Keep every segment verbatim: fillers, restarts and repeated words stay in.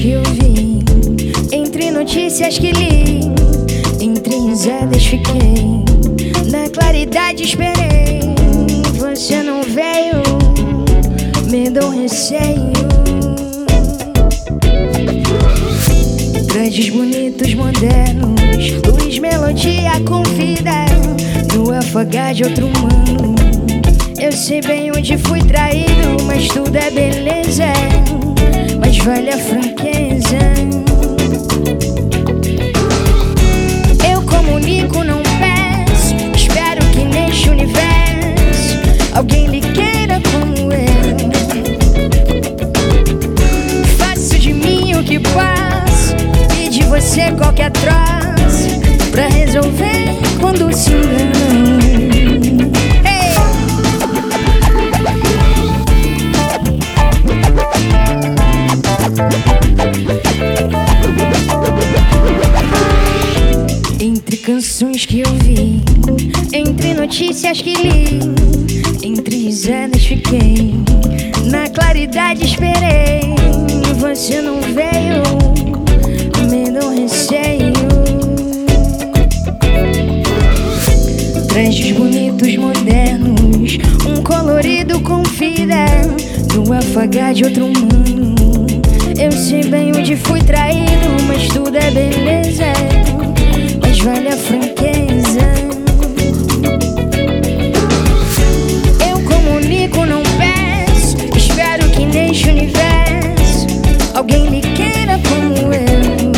que eu vi, entre notícias que li, entre risadas fiquei, na claridade esperei. Você não veio, me deu um receio. Grandes, bonitos, modernos, luz, melodia com vida, no afagar de outro humano. Eu sei bem onde fui traído, mas tudo é beleza, mas vale a franqueza. Eu comunico, não peço, espero que neste universo alguém lhe queira como eu. Faço de mim o que posso e de você qualquer troço, pra resolver quando se enganam. Entre canções que eu vi, entre notícias que li, entre risadas fiquei, na claridade esperei. Você não veio, me deu receio. Trajes bonitos, modernos, um colorido com vida, no afagar de outro humano. Eu sei bem onde fui traído, mas tudo é beleza, mas vale a franqueza. Eu comunico, não peço, espero que neste universo alguém lhe queira como eu.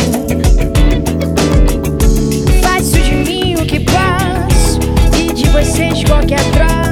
Faço de mim o que posso e de vocês qualquer troca,